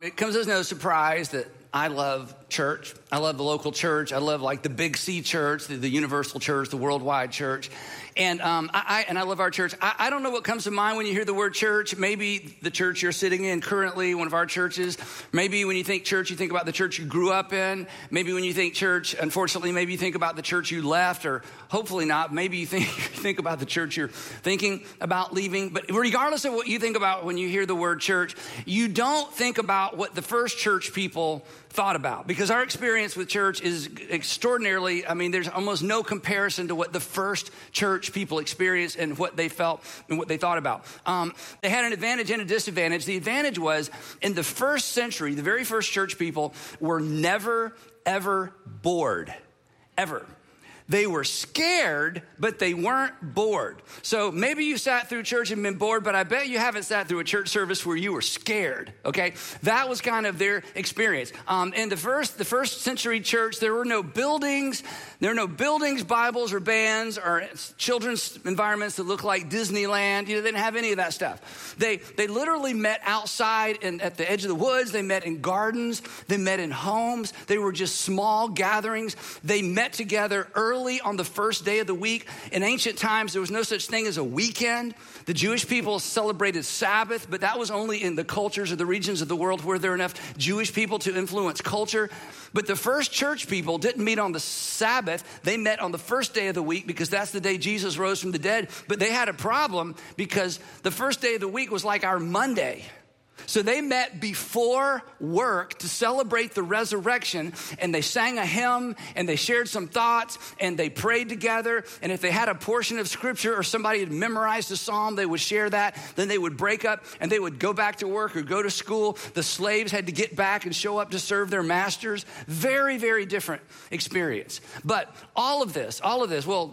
It comes as no surprise that I love church. I love the local church. I love like the Big C church, the universal church, the worldwide church. And I love our church. I don't know what comes to mind when you hear the word church. Maybe the church you're sitting in currently, one of our churches. Maybe when you think church, you think about the church you grew up in. Maybe when you think church, unfortunately, maybe you think about the church you left, or hopefully not. Maybe you think about the church you're thinking about leaving. But regardless of what you think about when you hear the word church, you don't think about what the first church people thought about, because our experience with church is extraordinarily, there's almost no comparison to what the first church people experienced and what they felt and what they thought about. They had an advantage and a disadvantage. The advantage was in the first century, the very first church people were never, ever bored, ever. They were scared, but they weren't bored. So maybe you sat through church and been bored, but I bet you haven't sat through a church service where you were scared, okay? That was kind of their experience. In the first century church, there were no buildings. There were no buildings, Bibles, or bands, or children's environments that looked like Disneyland. They didn't have any of that stuff. They literally met outside and at the edge of the woods. They met in gardens. They met in homes. They were just small gatherings. They met together early on the first day of the week. In ancient times, there was no such thing as a weekend. The Jewish people celebrated Sabbath, but that was only in the cultures or the regions of the world where there were enough Jewish people to influence culture. But the first church people didn't meet on the Sabbath. They met on the first day of the week because that's the day Jesus rose from the dead. But they had a problem because the first day of the week was like our Monday. So they met before work to celebrate the resurrection, and they sang a hymn, and they shared some thoughts, and they prayed together. And if they had a portion of scripture or somebody had memorized a psalm, they would share that. Then they would break up and they would go back to work or go to school. The slaves had to get back and show up to serve their masters. Very, very different experience. But all of this, and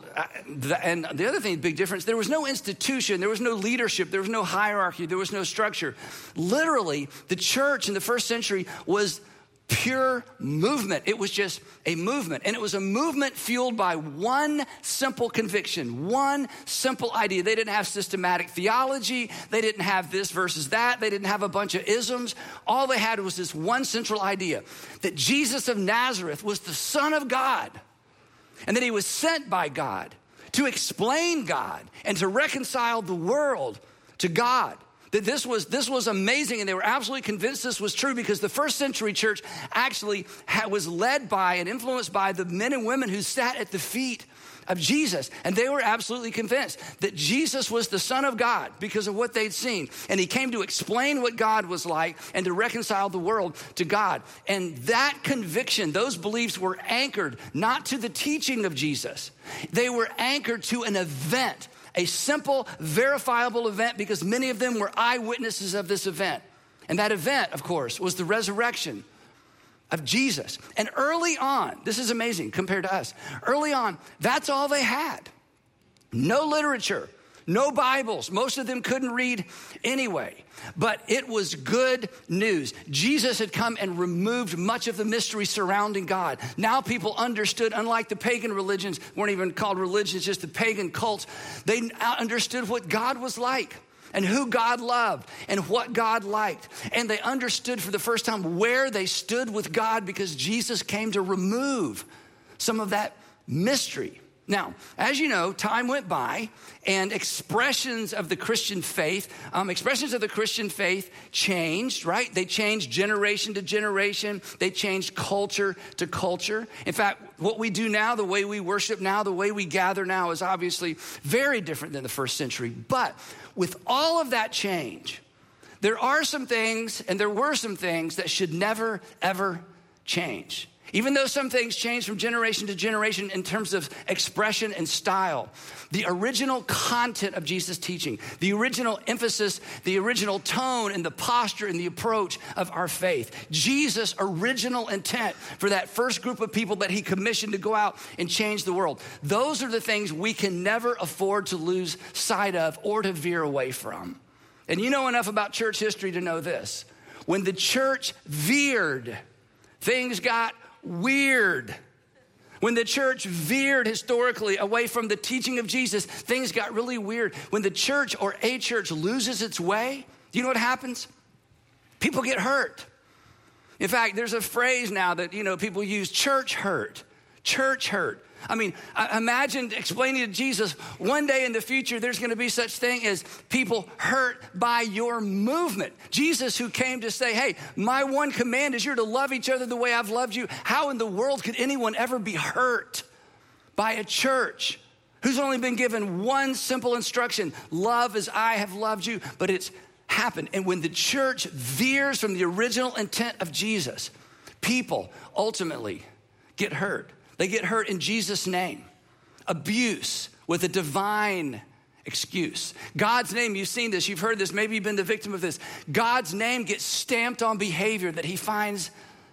the other thing, big difference, there was no institution, there was no leadership, there was no hierarchy, there was no structure. Literally, the church in the first century was pure movement. It was just a movement. And it was a movement fueled by one simple conviction, one simple idea. They didn't have systematic theology. They didn't have this versus that. They didn't have a bunch of isms. All they had was this one central idea, that Jesus of Nazareth was the Son of God, and that he was sent by God to explain God and to reconcile the world to God. That this was amazing, and they were absolutely convinced this was true, because the first century church actually was led by and influenced by the men and women who sat at the feet of Jesus. And they were absolutely convinced that Jesus was the Son of God because of what they'd seen. And he came to explain what God was like and to reconcile the world to God. And that conviction, those beliefs were anchored not to the teaching of Jesus. They were anchored to an event, a simple, verifiable event, because many of them were eyewitnesses of this event. And that event, of course, was the resurrection of Jesus. And early on, this is amazing compared to us, early on, that's all they had. No literature, no Bibles. Most of them couldn't read anyway. But it was good news. Jesus had come and removed much of the mystery surrounding God. Now people understood, unlike the pagan religions, weren't even called religions, just the pagan cults. They understood what God was like and who God loved and what God liked. And they understood for the first time where they stood with God, because Jesus came to remove some of that mystery. Now, as you know, time went by, and expressions of the Christian faith changed, right? They changed generation to generation. They changed culture to culture. In fact, what we do now, the way we worship now, the way we gather now is obviously very different than the first century. But with all of that change, there are some things, and there were some things that should never, ever change. Even though some things change from generation to generation in terms of expression and style, the original content of Jesus' teaching, the original emphasis, the original tone and the posture and the approach of our faith, Jesus' original intent for that first group of people that he commissioned to go out and change the world, those are the things we can never afford to lose sight of or to veer away from. And you know enough about church history to know this. When the church veered, things got weird. When the church veered historically away from the teaching of Jesus, things got really weird. When the church or a church loses its way, you know what happens? People get hurt. In fact, there's a phrase now that, people use, church hurt. Church hurt. I mean, imagine explaining to Jesus, one day in the future, there's going to be such thing as people hurt by your movement. Jesus, who came to say, hey, my one command is you're to love each other the way I've loved you. How in the world could anyone ever be hurt by a church who's only been given one simple instruction, love as I have loved you? But it's happened. And when the church veers from the original intent of Jesus, people ultimately get hurt. They get hurt in Jesus' name. Abuse with a divine excuse. God's name, you've seen this, you've heard this, maybe you've been the victim of this. God's name gets stamped on behavior that he finds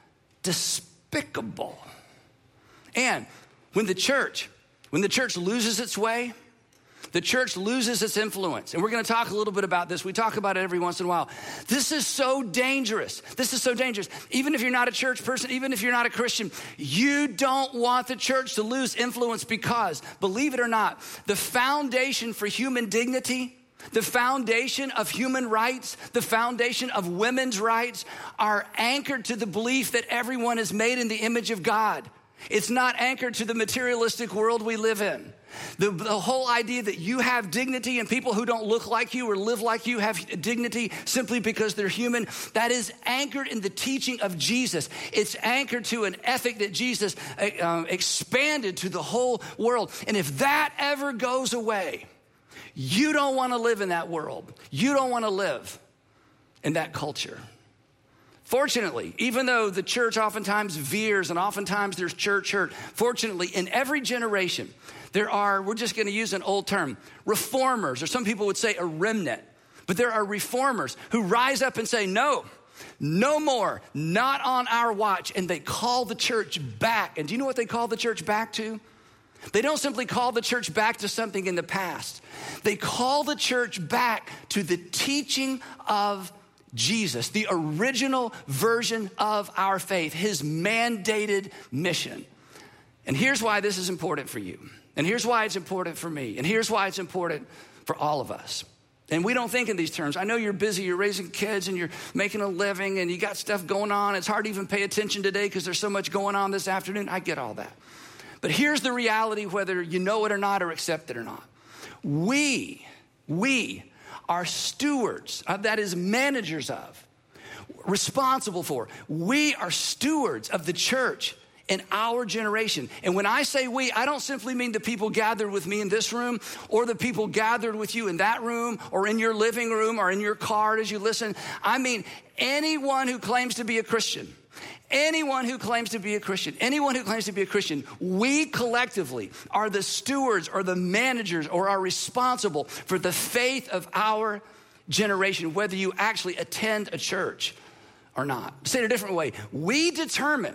despicable. And when the church loses its way, the church loses its influence. And we're going to talk a little bit about this. We talk about it every once in a while. This is so dangerous. This is so dangerous. Even if you're not a church person, even if you're not a Christian, you don't want the church to lose influence because, believe it or not, the foundation for human dignity, the foundation of human rights, the foundation of women's rights are anchored to the belief that everyone is made in the image of God. It's not anchored to the materialistic world we live in. The whole idea that you have dignity and people who don't look like you or live like you have dignity simply because they're human, that is anchored in the teaching of Jesus. It's anchored to an ethic that Jesus expanded to the whole world. And if that ever goes away, you don't want to live in that world. You don't want to live in that culture. Fortunately, even though the church oftentimes veers and oftentimes there's church hurt, fortunately, in every generation, there are, we're just going to use an old term, reformers, or some people would say a remnant. But there are reformers who rise up and say, no more, not on our watch. And they call the church back. And do you know what they call the church back to? They don't simply call the church back to something in the past. They call the church back to the teaching of Jesus, the original version of our faith, his mandated mission. And here's why this is important for you. And here's why it's important for me. And here's why it's important for all of us. And we don't think in these terms. I know you're busy, you're raising kids and you're making a living and you got stuff going on. It's hard to even pay attention today because there's so much going on this afternoon. I get all that. But here's the reality, whether you know it or not or accept it or not. We are stewards, that is managers of, responsible for. We are stewards of the church in our generation. And when I say we, I don't simply mean the people gathered with me in this room or the people gathered with you in that room or in your living room or in your car as you listen. I mean anyone who claims to be a Christian. Anyone who claims to be a Christian, we collectively are the stewards or the managers or are responsible for the faith of our generation, whether you actually attend a church or not. Say it a different way. We determine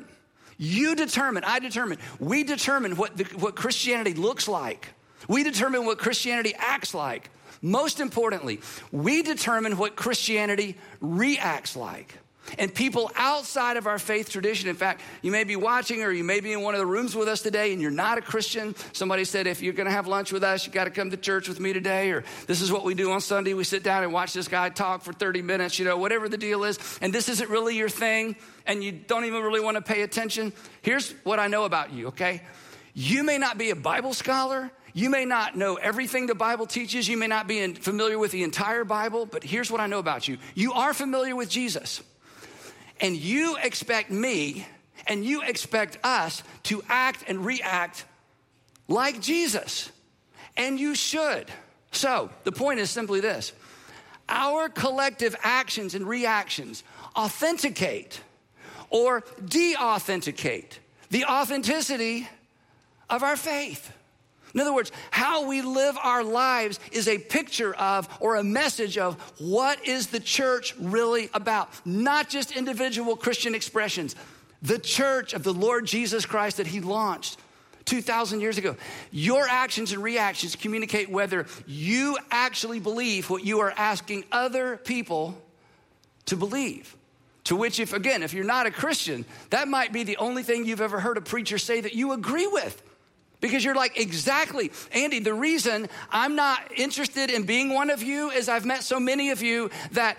what Christianity looks like. We determine what Christianity acts like. Most importantly, we determine what Christianity reacts like. And people outside of our faith tradition, in fact, you may be watching or you may be in one of the rooms with us today and you're not a Christian. Somebody said, if you're going to have lunch with us, you got to come to church with me today. Or this is what we do on Sunday. We sit down and watch this guy talk for 30 minutes, whatever the deal is. And this isn't really your thing and you don't even really want to pay attention. Here's what I know about you, okay? You may not be a Bible scholar. You may not know everything the Bible teaches. You may not be familiar with the entire Bible. But here's what I know about you. You are familiar with Jesus. And you expect me and you expect us to act and react like Jesus. And you should. So the point is simply this. Our collective actions and reactions authenticate or de-authenticate the authenticity of our faith. In other words, how we live our lives is a picture of or a message of what is the church really about. Not just individual Christian expressions. The church of the Lord Jesus Christ that he launched 2,000 years ago. Your actions and reactions communicate whether you actually believe what you are asking other people to believe. To which, if you're not a Christian, that might be the only thing you've ever heard a preacher say that you agree with. Because you're like, exactly, Andy, the reason I'm not interested in being one of you is I've met so many of you that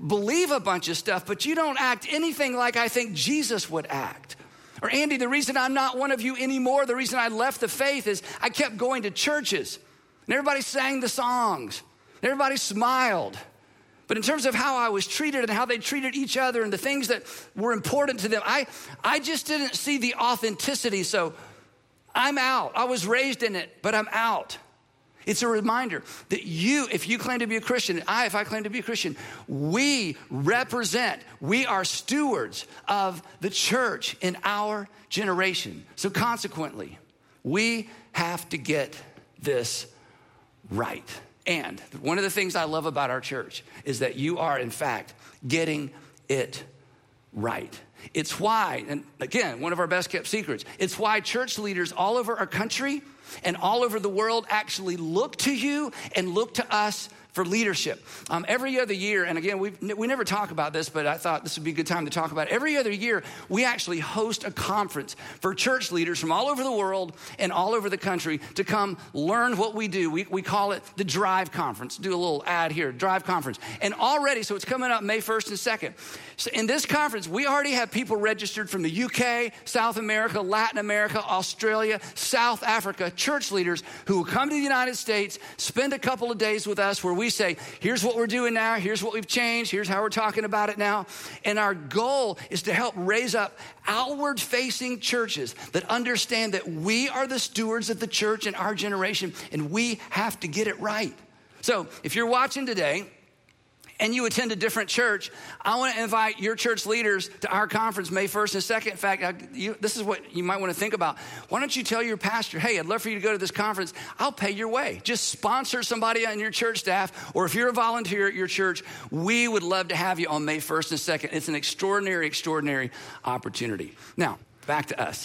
believe a bunch of stuff, but you don't act anything like I think Jesus would act. Or Andy, the reason I'm not one of you anymore, the reason I left the faith is I kept going to churches and everybody sang the songs. And everybody smiled. But in terms of how I was treated and how they treated each other and the things that were important to them, I just didn't see the authenticity. So I'm out. I was raised in it, but I'm out. It's a reminder that if you claim to be a Christian, if I claim to be a Christian, we are stewards of the church in our generation. So consequently, we have to get this right. And one of the things I love about our church is that you are, in fact, getting it right. It's why, and again, one of our best kept secrets, it's why church leaders all over our country and all over the world actually look to you and look to us for leadership. Every other year, and again, we never talk about this, but I thought this would be a good time to talk about it. Every other year, we actually host a conference for church leaders from all over the world and all over the country to come learn what we do. We call it the Drive Conference. Do a little ad here, Drive Conference. And already, so it's coming up May 1st and 2nd. So in this conference, we already have people registered from the UK, South America, Latin America, Australia, South Africa, church leaders who will come to the United States, spend a couple of days with us where we say, here's what we're doing now, here's what we've changed, here's how we're talking about it now. And our goal is to help raise up outward-facing churches that understand that we are the stewards of the church in our generation, and we have to get it right. So if you're watching today, and you attend a different church, I want to invite your church leaders to our conference May 1st and 2nd. In fact, this is what you might want to think about. Why don't you tell your pastor, hey, I'd love for you to go to this conference. I'll pay your way. Just sponsor somebody on your church staff, or if you're a volunteer at your church, we would love to have you on May 1st and 2nd. It's an extraordinary, extraordinary opportunity. Now, back to us.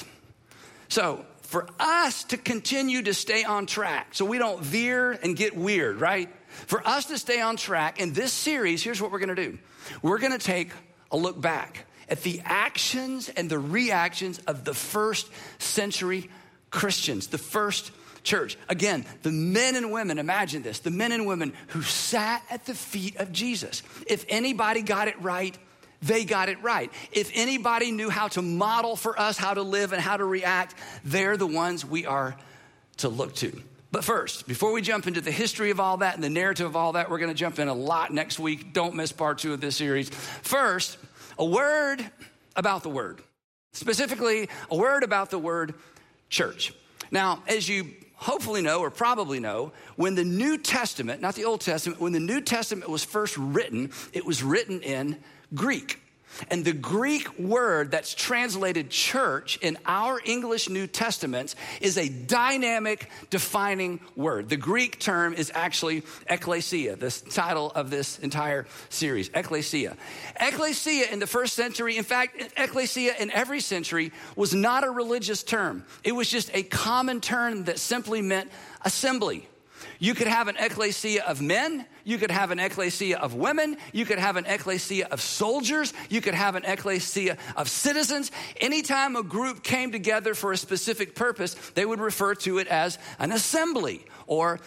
So for us to continue to stay on track so we don't veer and get weird, right? For us to stay on track in this series, here's what we're going to do. We're going to take a look back at the actions and the reactions of the first century Christians, the first church. Again, the men and women, imagine this, the men and women who sat at the feet of Jesus. If anybody got it right, they got it right. If anybody knew how to model for us how to live and how to react, they're the ones we are to look to. But first, before we jump into the history of all that and the narrative of all that, we're going to jump in a lot next week. Don't miss part 2 of this series. First, a word about the word. Specifically, a word about the word church. Now, as you hopefully know or probably know, when the New Testament, not the Old Testament, when the New Testament was first written, it was written in Greek. And the Greek word that's translated church in our English New Testaments is a dynamic, defining word. The Greek term is actually ekklesia, the title of this entire series, ekklesia. Ekklesia in the first century, in fact, ekklesia in every century was not a religious term. It was just a common term that simply meant assembly. You could have an ecclesia of men. You could have an ecclesia of women. You could have an ecclesia of soldiers. You could have an ecclesia of citizens. Anytime a group came together for a specific purpose, they would refer to it as an assembly or,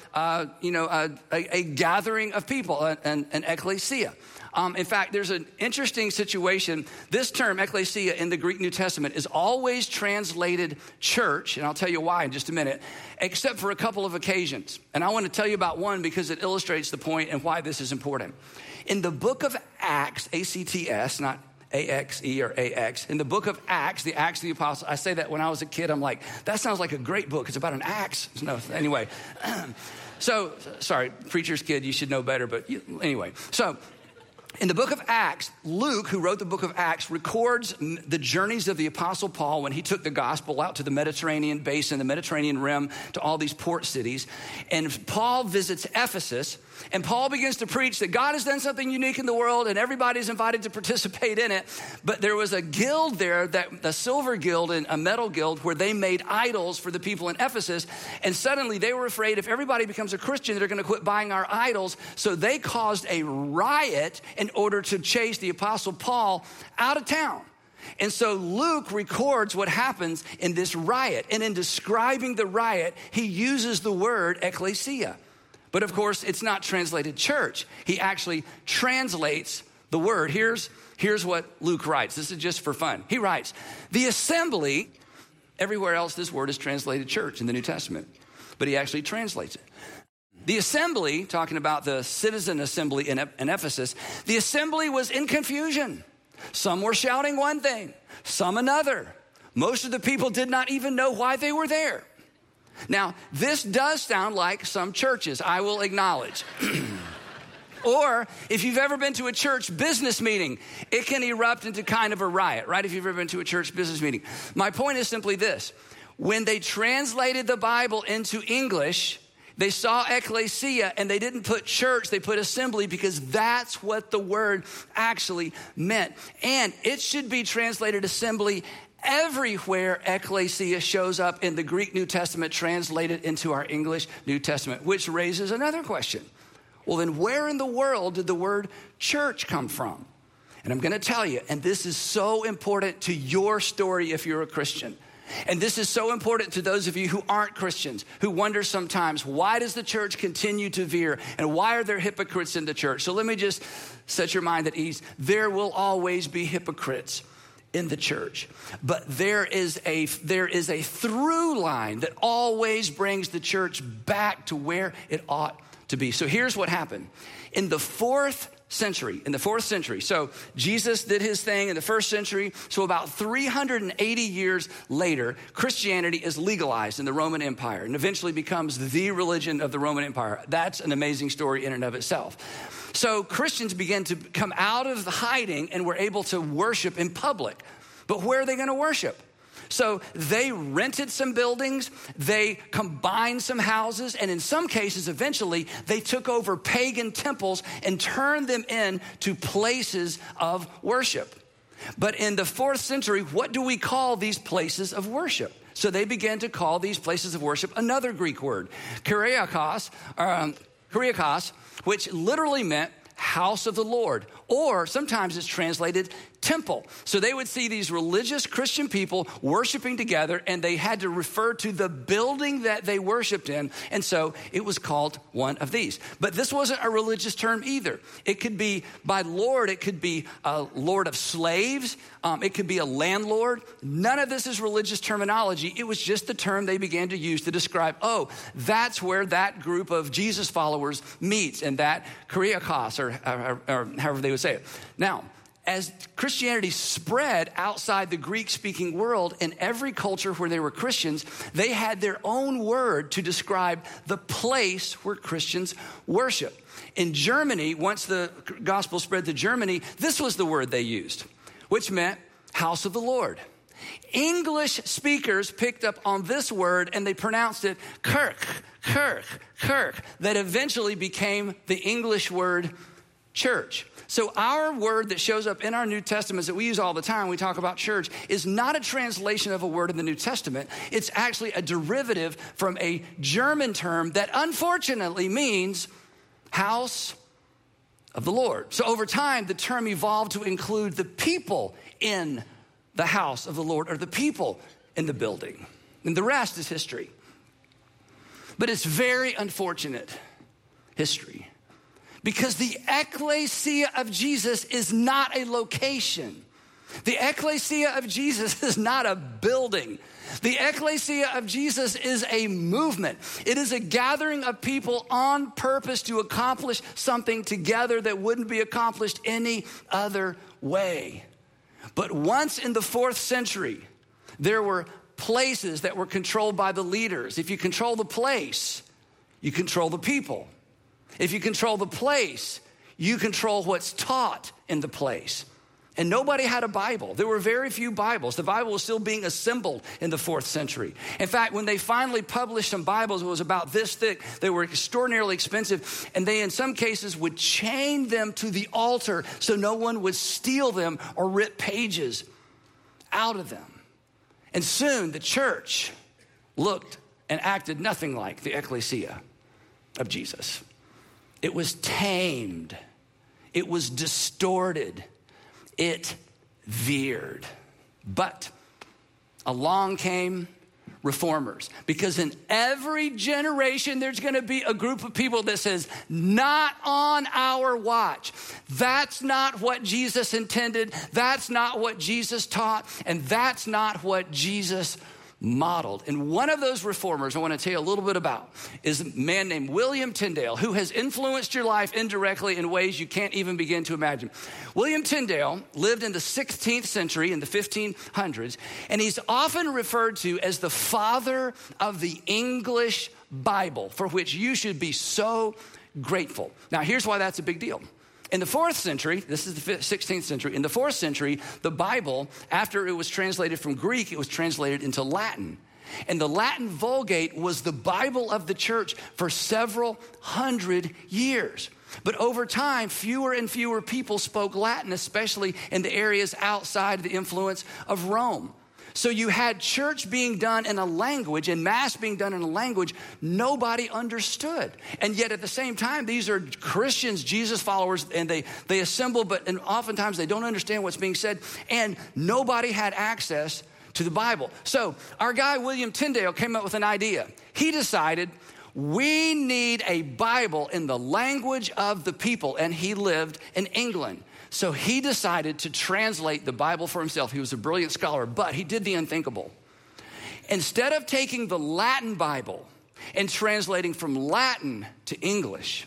a gathering of people, an ecclesia. In fact, there's an interesting situation. This term, ecclesia, in the Greek New Testament is always translated church, and I'll tell you why in just a minute, except for a couple of occasions. And I want to tell you about one because it illustrates the point and why this is important. In the book of Acts, A-C-T-S, not A-X-E or A-X. In the book of Acts, the Acts of the Apostles, I say that when I was a kid, I'm like, that sounds like a great book. It's about an axe. No, anyway. So, sorry, preacher's kid, you should know better, but anyway. So, in the book of Acts, Luke, who wrote the book of Acts, records the journeys of the Apostle Paul when he took the gospel out to the Mediterranean basin, the Mediterranean rim, to all these port cities. And Paul visits Ephesus, and Paul begins to preach that God has done something unique in the world, and everybody's invited to participate in it. But there was a guild there, the silver guild and a metal guild, where they made idols for the people in Ephesus. And suddenly they were afraid if everybody becomes a Christian, they're going to quit buying our idols. So they caused a riot in order to chase the Apostle Paul out of town. And so Luke records what happens in this riot. And in describing the riot, he uses the word ecclesia. But of course, it's not translated church. He actually translates the word. Here's what Luke writes. This is just for fun. He writes, the assembly, everywhere else this word is translated church in the New Testament, but he actually translates it. The assembly, talking about the citizen assembly in Ephesus, the assembly was in confusion. Some were shouting one thing, some another. Most of the people did not even know why they were there. Now, this does sound like some churches, I will acknowledge. Or if you've ever been to a church business meeting, it can erupt into kind of a riot, right? If you've ever been to a church business meeting. My point is simply this. When they translated the Bible into English, they saw ecclesia and they didn't put church, they put assembly because that's what the word actually meant. And it should be translated assembly everywhere ecclesia shows up in the Greek New Testament translated into our English New Testament, which raises another question. Well, then where in the world did the word church come from? And I'm going to tell you, and this is so important to your story if you're a Christian. And this is so important to those of you who aren't Christians, who wonder sometimes, why does the church continue to veer? And why are there hypocrites in the church? So let me just set your mind at ease. There will always be hypocrites in the church. But there is a through line that always brings the church back to where it ought to be. So here's what happened. In the fourth century, so Jesus did his thing in the first century. So about 380 years later, Christianity is legalized in the Roman Empire and eventually becomes the religion of the Roman Empire. That's an amazing story in and of itself. So Christians began to come out of hiding and were able to worship in public. But where are they going to worship? So they rented some buildings, they combined some houses, and in some cases, eventually, they took over pagan temples and turned them into places of worship. But in the 4th century, what do we call these places of worship? So they began to call these places of worship another Greek word, Kyriakos, which literally meant house of the Lord, or sometimes it's translated temple. So they would see these religious Christian people worshiping together, and they had to refer to the building that they worshiped in, and so it was called one of these. But this wasn't a religious term either. It could be by Lord, it could be a lord of slaves, it could be a landlord. None of this is religious terminology. It was just the term they began to use to describe, oh, that's where that group of Jesus followers meets, and that Kyriakos, or however they would say it. Now, as Christianity spread outside the Greek-speaking world, in every culture where there were Christians, they had their own word to describe the place where Christians worship. In Germany, once the gospel spread to Germany, this was the word they used, which meant house of the Lord. English speakers picked up on this word and they pronounced it kirk, that eventually became the English word church. So our word that shows up in our New Testaments that we use all the time when we talk about church is not a translation of a word in the New Testament. It's actually a derivative from a German term that unfortunately means house of the Lord. So over time, the term evolved to include the people in the house of the Lord, or the people in the building. And the rest is history. But it's very unfortunate history, because the ecclesia of Jesus is not a location. The ecclesia of Jesus is not a building. The ecclesia of Jesus is a movement. It is a gathering of people on purpose to accomplish something together that wouldn't be accomplished any other way. But once in the 4th century, there were places that were controlled by the leaders. If you control the place, you control the people. If you control the place, you control what's taught in the place. And nobody had a Bible. There were very few Bibles. The Bible was still being assembled in the 4th century. In fact, when they finally published some Bibles, it was about this thick. They were extraordinarily expensive. And they, in some cases, would chain them to the altar so no one would steal them or rip pages out of them. And soon the church looked and acted nothing like the ecclesia of Jesus. It was tamed. It was distorted. It veered. But along came reformers, because in every generation, there's going to be a group of people that says, not on our watch. That's not what Jesus intended. That's not what Jesus taught. And that's not what Jesus modeled. And one of those reformers I want to tell you a little bit about is a man named William Tyndale, who has influenced your life indirectly in ways you can't even begin to imagine. William Tyndale lived in the 16th century, in the 1500s, and he's often referred to as the father of the English Bible, for which you should be so grateful. Now, here's why that's a big deal. In the 4th century, this is the 16th century, in the 4th century, the Bible, after it was translated from Greek, it was translated into Latin. And the Latin Vulgate was the Bible of the church for several hundred years. But over time, fewer and fewer people spoke Latin, especially in the areas outside the influence of Rome. So you had church being done in a language and mass being done in a language nobody understood. And yet at the same time, these are Christians, Jesus followers, and they assemble, and oftentimes they don't understand what's being said, and nobody had access to the Bible. So our guy, William Tyndale, came up with an idea. He decided we need a Bible in the language of the people, and he lived in England. So he decided to translate the Bible for himself. He was a brilliant scholar, but he did the unthinkable. Instead of taking the Latin Bible and translating from Latin to English,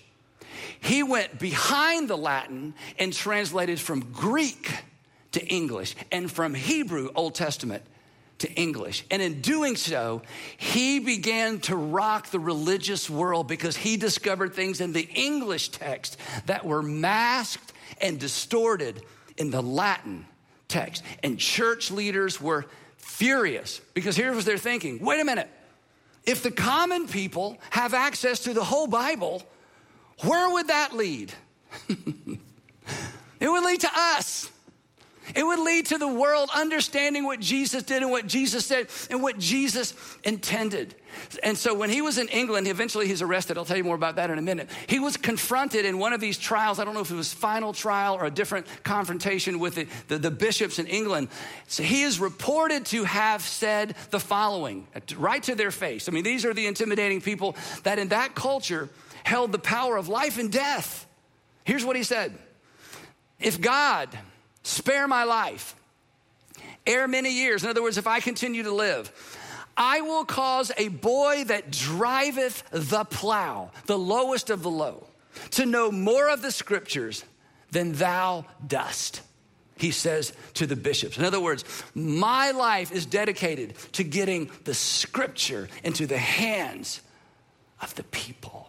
he went behind the Latin and translated from Greek to English and from Hebrew, Old Testament, to English. And in doing so, he began to rock the religious world because he discovered things in the English text that were masked and distorted in the Latin text. And church leaders were furious because here was their thinking. Wait a minute. If the common people have access to the whole Bible, where would that lead? It would lead to us. It would lead to the world understanding what Jesus did and what Jesus said and what Jesus intended. And so when he was in England, eventually he's arrested. I'll tell you more about that in a minute. He was confronted in one of these trials. I don't know if it was final trial or a different confrontation with the bishops in England. So he is reported to have said the following, right to their face. I mean, these are the intimidating people that in that culture held the power of life and death. Here's what he said. If God spare my life, ere many years, in other words, if I continue to live, I will cause a boy that driveth the plow, the lowest of the low, to know more of the scriptures than thou dost, he says to the bishops. In other words, my life is dedicated to getting the scripture into the hands of the people.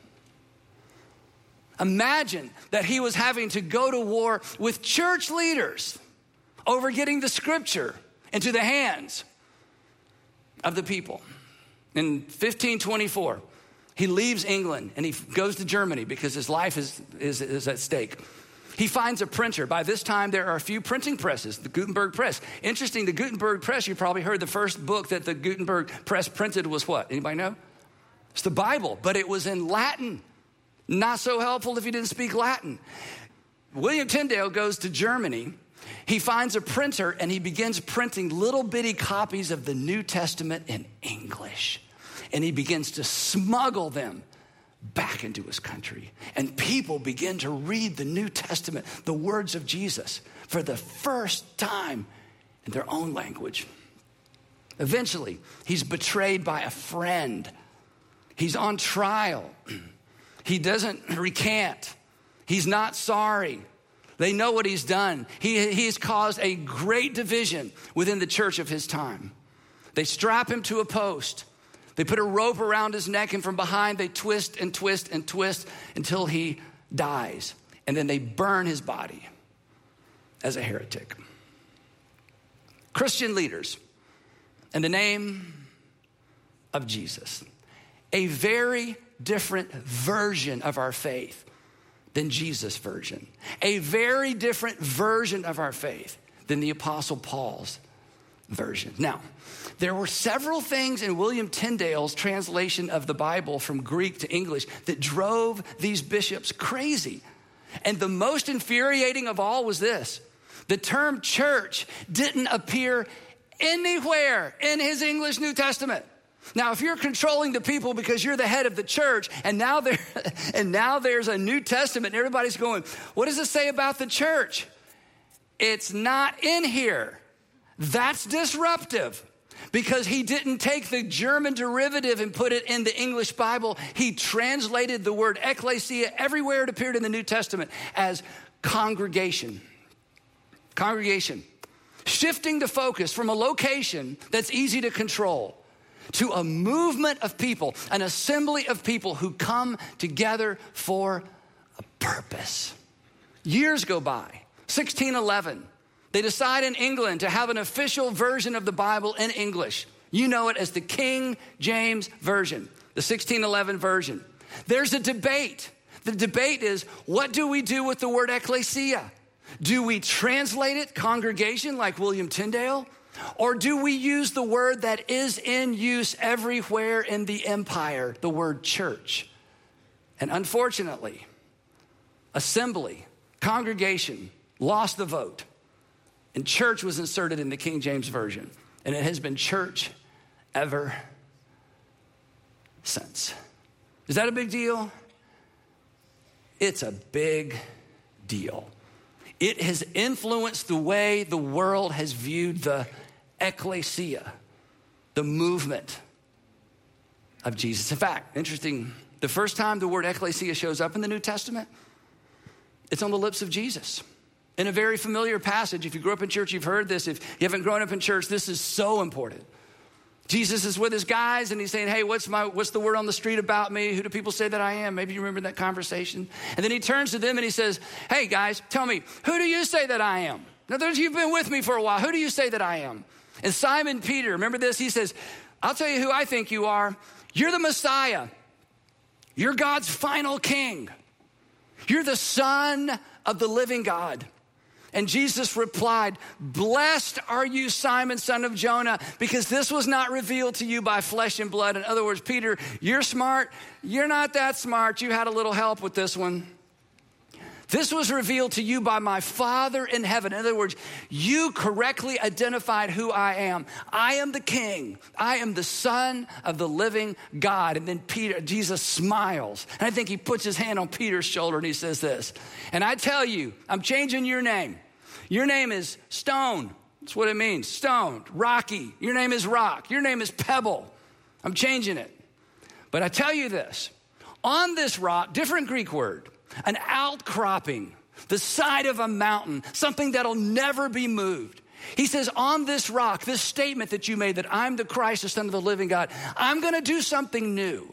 Imagine that he was having to go to war with church leaders over getting the scripture into the hands of the people. In 1524, he leaves England and he goes to Germany because his life is at stake. He finds a printer. By this time, there are a few printing presses, the Gutenberg Press. Interesting, the Gutenberg Press, you probably heard the first book that the Gutenberg Press printed was what? Anybody know? It's the Bible, but it was in Latin. Not so helpful if you didn't speak Latin. William Tyndale goes to Germany. He finds a printer and he begins printing little bitty copies of the New Testament in English. And he begins to smuggle them back into his country. And people begin to read the New Testament, the words of Jesus, for the first time in their own language. Eventually, he's betrayed by a friend. He's on trial. He doesn't recant. He's not sorry. They know what he's done. He's caused a great division within the church of his time. They strap him to a post. They put a rope around his neck, and from behind they twist and twist and twist until he dies. And then they burn his body as a heretic. Christian leaders, in the name of Jesus, a very different version of our faith than Jesus' version. A very different version of our faith than the Apostle Paul's version. Now, there were several things in William Tyndale's translation of the Bible from Greek to English that drove these bishops crazy. And the most infuriating of all was this. The term church didn't appear anywhere in his English New Testament. Now, if you're controlling the people because you're the head of the church, and now there's a New Testament, and everybody's going, what does it say about the church? It's not in here. That's disruptive, because he didn't take the German derivative and put it in the English Bible. He translated the word ecclesia everywhere it appeared in the New Testament as congregation. Congregation. Shifting the focus from a location that's easy to control to a movement of people, an assembly of people who come together for a purpose. Years go by, 1611. They decide in England to have an official version of the Bible in English. You know it as the King James Version, the 1611 version. There's a debate. The debate is, what do we do with the word ecclesia? Do we translate it congregation like William Tyndale? Or do we use the word that is in use everywhere in the empire, the word church? And unfortunately, assembly, congregation lost the vote. And church was inserted in the King James Version. And it has been church ever since. Is that a big deal? It's a big deal. It has influenced the way the world has viewed the ecclesia, the movement of Jesus. In fact, interesting, the first time the word ecclesia shows up in the New Testament, it's on the lips of Jesus. In a very familiar passage. If you grew up in church, you've heard this. If you haven't grown up in church, this is so important. Jesus is with his guys and he's saying, hey, what's the word on the street about me? Who do people say that I am? Maybe you remember that conversation. And then he turns to them and he says, hey guys, tell me, who do you say that I am? Now, those of you who've been with me for a while, who do you say that I am? And Simon Peter, remember this? He says, I'll tell you who I think you are. You're the Messiah. You're God's final king. You're the Son of the living God. And Jesus replied, blessed are you, Simon, son of Jonah, because this was not revealed to you by flesh and blood. In other words, Peter, you're smart. You're not that smart. You had a little help with this one. This was revealed to you by my Father in heaven. In other words, you correctly identified who I am. I am the king. I am the Son of the living God. And then Jesus smiles. And I think he puts his hand on Peter's shoulder and he says this. And I tell you, I'm changing your name. Your name is Stone. That's what it means. Stone, rocky. Your name is Rock. Your name is Pebble. I'm changing it. But I tell you this, on this rock, different Greek word, an outcropping, the side of a mountain, something that'll never be moved. He says, on this rock, this statement that you made that I'm the Christ, the Son of the living God, I'm going to do something new.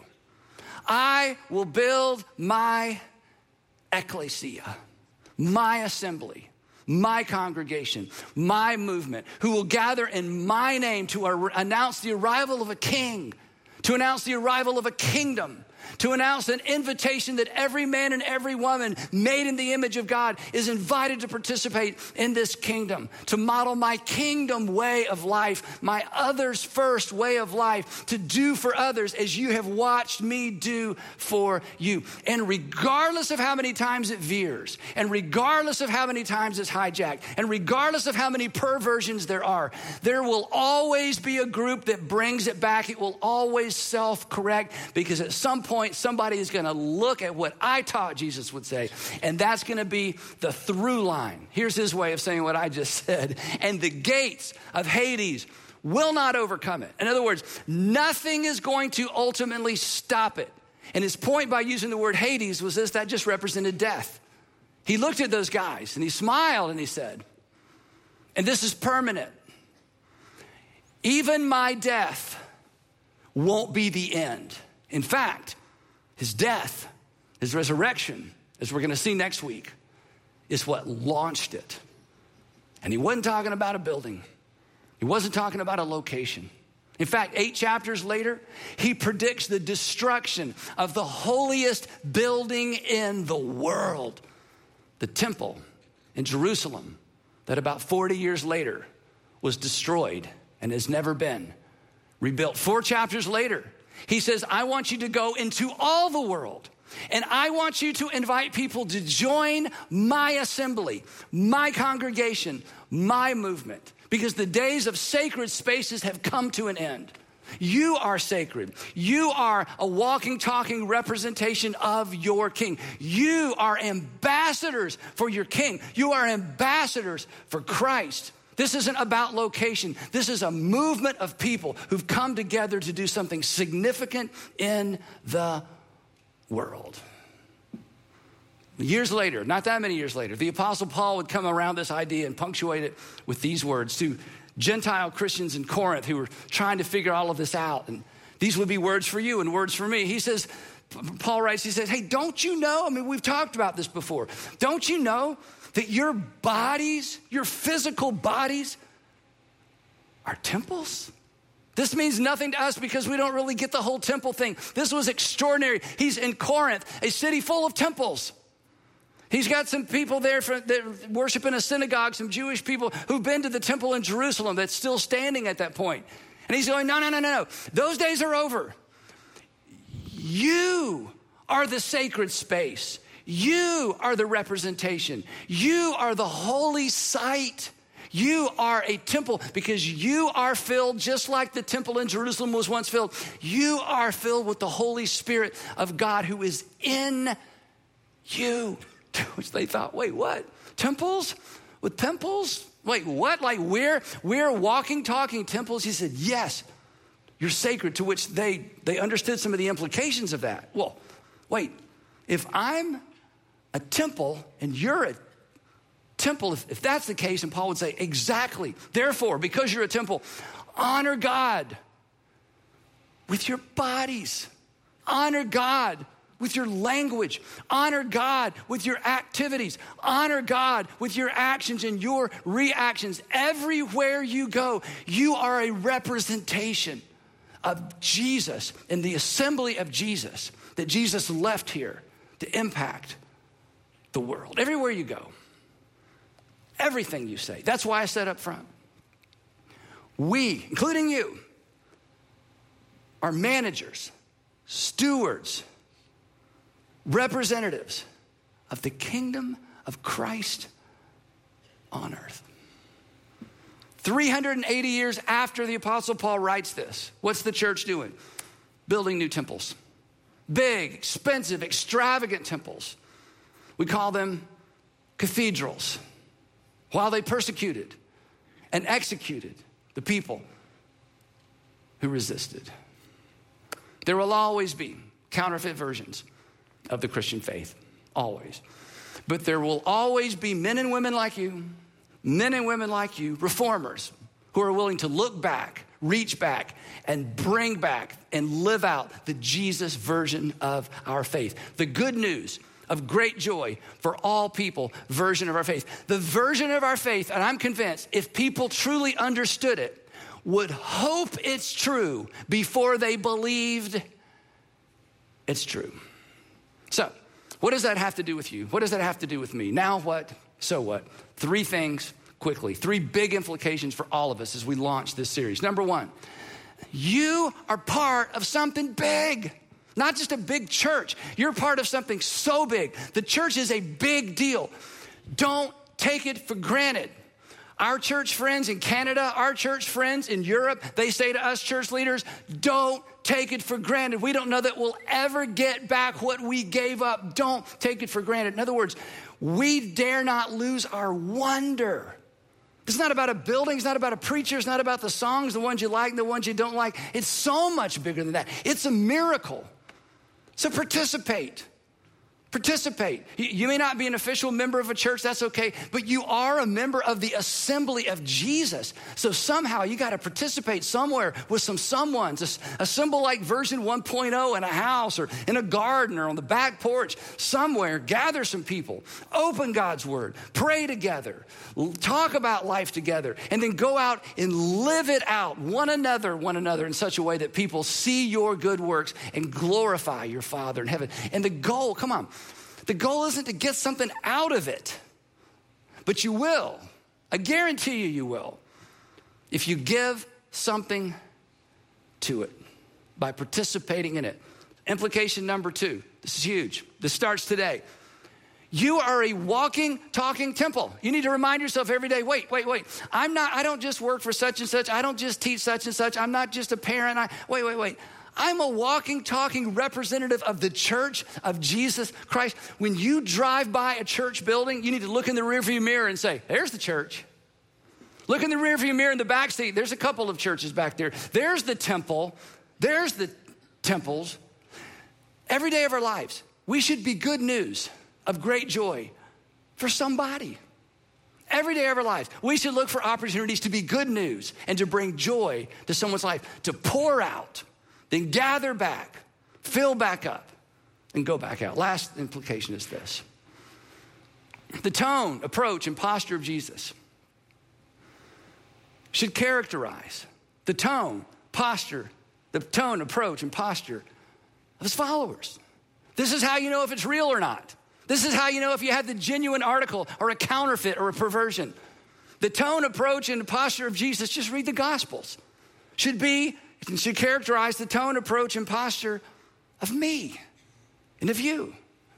I will build my ecclesia, my assembly, my congregation, my movement, who will gather in my name to announce the arrival of a king, to announce the arrival of a kingdom, to announce an invitation that every man and every woman made in the image of God is invited to participate in this kingdom, to model my kingdom way of life, my others first way of life, to do for others as you have watched me do for you. And regardless of how many times it veers, and regardless of how many times it's hijacked, and regardless of how many perversions there are, there will always be a group that brings it back. It will always self-correct, because at some point, somebody is going to look at what I taught, Jesus would say, and that's going to be the through line. Here's his way of saying what I just said. And the gates of Hades will not overcome it. In other words, nothing is going to ultimately stop it. And his point by using the word Hades was this: that just represented death. He looked at those guys and he smiled and he said, and this is permanent, even my death won't be the end. In fact, his death, his resurrection, as we're going to see next week, is what launched it. And he wasn't talking about a building. He wasn't talking about a location. In fact, 8 chapters later, he predicts the destruction of the holiest building in the world, the temple in Jerusalem, that about 40 years later was destroyed and has never been rebuilt. 4 chapters later, he says, I want you to go into all the world And I want you to invite people to join my assembly, my congregation, my movement, because the days of sacred spaces have come to an end. You are sacred. You are a walking, talking representation of your King. You are ambassadors for your King. You are ambassadors for Christ. This isn't about location. This is a movement of people who've come together to do something significant in the world. Years later, not that many years later, the Apostle Paul would come around this idea and punctuate it with these words to Gentile Christians in Corinth who were trying to figure all of this out. And these would be words for you and words for me. He says, Paul writes, he says, hey, don't you know? I mean, we've talked about this before. Don't you know that your bodies, your physical bodies, are temples? This means nothing to us because we don't really get the whole temple thing. This was extraordinary. He's in Corinth, a city full of temples. He's got some people there that worship in a synagogue, some Jewish people who've been to the temple in Jerusalem that's still standing at that point. And he's going, no. Those days are over. You are the sacred space. You are the representation. You are the holy site. You are a temple because you are filled just like the temple in Jerusalem was once filled. You are filled with the Holy Spirit of God who is in you. Which they thought, wait, what? Temples? With temples? Wait, what? Like we're walking, talking temples? He said, yes, you're sacred, to which they understood some of the implications of that. Well, wait, if I'm a temple and you're a temple, if that's the case, and Paul would say, exactly. Therefore, because you're a temple, honor God with your bodies. Honor God with your language. Honor God with your activities. Honor God with your actions and your reactions. Everywhere you go, you are a representation of Jesus and the assembly of Jesus that Jesus left here to impact the world. Everywhere you go, everything you say. That's why I said up front, we, including you, are managers, stewards, representatives of the kingdom of Christ on earth. 380 years after the Apostle Paul writes this, what's the church doing? Building new temples. Big, expensive, extravagant temples. We call them cathedrals. While they persecuted and executed the people who resisted. There will always be counterfeit versions of the Christian faith, always. But there will always be men and women like you, reformers, who are willing to look back, reach back, and bring back and live out the Jesus version of our faith. The good news of great joy for all people version of our faith. The version of our faith, and I'm convinced, if people truly understood it, would hope it's true before they believed it's true. So, what does that have to do with you? What does that have to do with me? Now what? So what? 3 things quickly. 3 big implications for all of us as we launch this series. Number 1, you are part of something big. Not just a big church. You're part of something so big. The church is a big deal. Don't take it for granted. Our church friends in Canada, our church friends in Europe, they say to us church leaders, don't take it for granted. We don't know that we'll ever get back what we gave up. Don't take it for granted. In other words, we dare not lose our wonder. It's not about a building. It's not about a preacher. It's not about the songs, the ones you like and the ones you don't like. It's so much bigger than that. It's a miracle. So participate. Participate. You may not be an official member of a church, that's okay, but you are a member of the assembly of Jesus. So somehow you got to participate somewhere with some someones. Assemble like version 1.0 in a house or in a garden or on the back porch, somewhere. Gather some people. Open God's word. Pray together. Talk about life together. And then go out and live it out, one another in such a way that people see your good works and glorify your Father in heaven. And the goal, come on. The goal isn't to get something out of it, but you will. I guarantee you will. If you give something to it by participating in it. Implication number 2. This is huge. This starts today. You are a walking, talking temple. You need to remind yourself every day, wait. I don't just work for such and such. I don't just teach such and such. I'm not just a parent. Wait. I'm a walking, talking representative of the church of Jesus Christ. When you drive by a church building, you need to look in the rearview mirror and say, there's the church. Look in the rearview mirror in the back seat. There's a couple of churches back there. There's the temple. There's the temples. Every day of our lives, we should be good news of great joy for somebody. Every day of our lives, we should look for opportunities to be good news and to bring joy to someone's life, to pour out, then gather back, fill back up, and go back out. Last implication is this. The tone, approach, and posture of Jesus should characterize the tone, approach, and posture of his followers. This is how you know if it's real or not. This is how you know if you have the genuine article or a counterfeit or a perversion. The tone, approach, and posture of Jesus, just read the Gospels, should characterize the tone, approach, and posture of me and of you.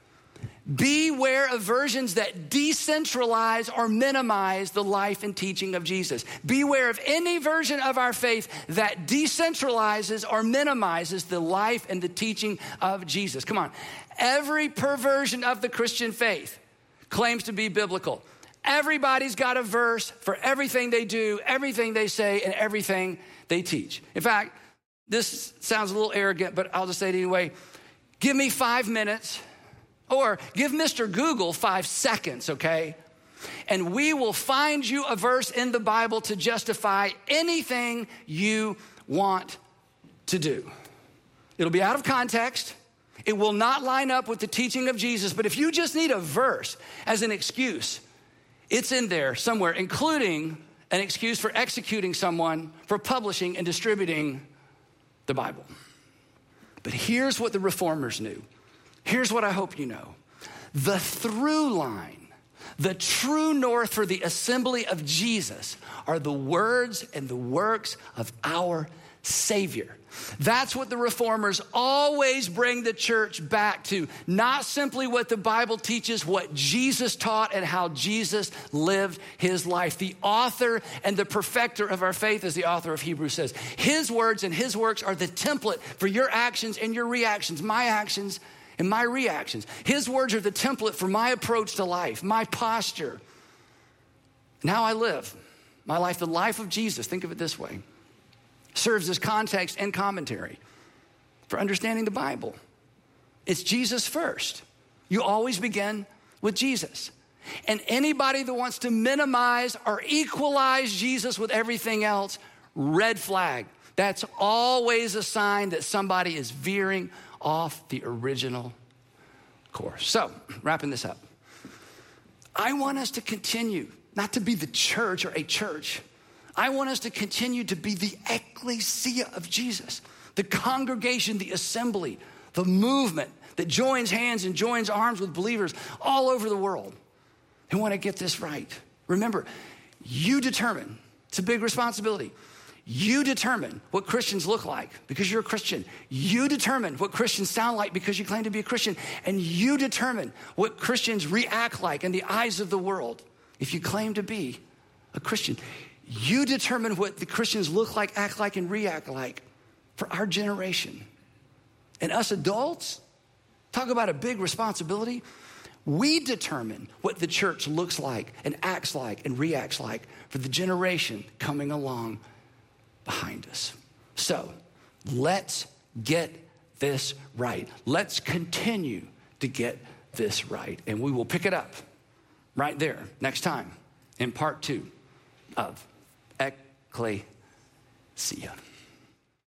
Beware of versions that decentralize or minimize the life and teaching of Jesus. Beware of any version of our faith that decentralizes or minimizes the life and the teaching of Jesus. Come on. Every perversion of the Christian faith claims to be biblical. Everybody's got a verse for everything they do, everything they say, and everything they teach. In fact, this sounds a little arrogant, but I'll just say it anyway. Give me 5 minutes. Or give Mr. Google 5 seconds, okay? And we will find you a verse in the Bible to justify anything you want to do. It'll be out of context. It will not line up with the teaching of Jesus. But if you just need a verse as an excuse, it's in there somewhere, including an excuse for executing someone for publishing and distributing the Bible. But here's what the reformers knew. Here's what I hope you know. The through line, the true north for the assembly of Jesus are the words and the works of our Savior. That's what the reformers always bring the church back to. Not simply what the Bible teaches, what Jesus taught and how Jesus lived his life. The author and the perfecter of our faith, as the author of Hebrews says. His words and his works are the template for your actions and your reactions, my actions and my reactions. His words are the template for my approach to life, my posture, and how I live my life. The life of Jesus, think of it this way, serves as context and commentary for understanding the Bible. It's Jesus first. You always begin with Jesus. And anybody that wants to minimize or equalize Jesus with everything else, red flag. That's always a sign that somebody is veering off the original course. So, wrapping this up, I want us to continue not to be the church or a church. I want us to continue to be the ecclesia of Jesus, the congregation, the assembly, the movement that joins hands and joins arms with believers all over the world who want to get this right. Remember, you determine. It's a big responsibility. You determine what Christians look like because you're a Christian. You determine what Christians sound like because you claim to be a Christian. And you determine what Christians react like in the eyes of the world if you claim to be a Christian. You determine what the Christians look like, act like, and react like for our generation. And us adults, talk about a big responsibility. We determine what the church looks like and acts like and reacts like for the generation coming along behind us. So let's get this right. Let's continue to get this right. And we will pick it up right there next time in part 2 of Ecclesia.